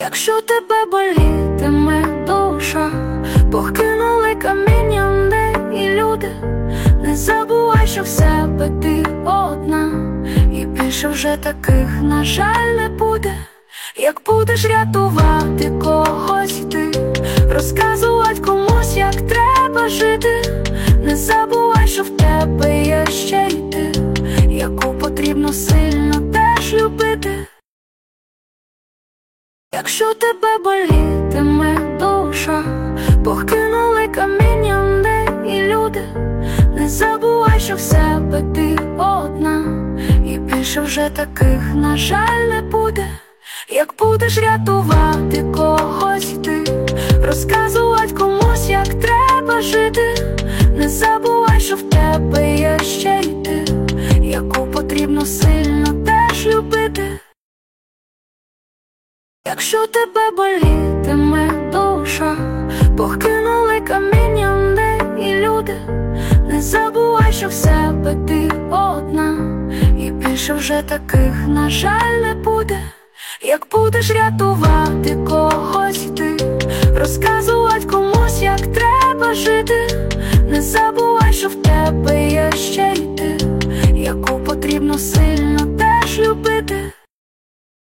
Якщо тебе болітиме душа, покинули камінням де і люди, не забувай, що в себе ти одна, і більше вже таких, на жаль, не буде. Як будеш рятувати когось ти, розказувати комусь, як треба жити, не забувай, що в тебе є ще й ти, яку потрібно сильно теж любити. Якщо тебе болітиме душа, покинули камінням де і люди, не забувай, що в себе ти одна, і більше вже таких, на жаль, не буде. Як будеш рятувати когось ти, розказувати комусь, як треба жити, не забувай, що в тебе є ще й ти, яку потрібно сильно теж любити. Якщо тебе болітиме душа, покинули камінням де і люди, не забувай, що в себе ти одна, і більше вже таких, на жаль, не буде. Як будеш рятувати когось ти, розказувати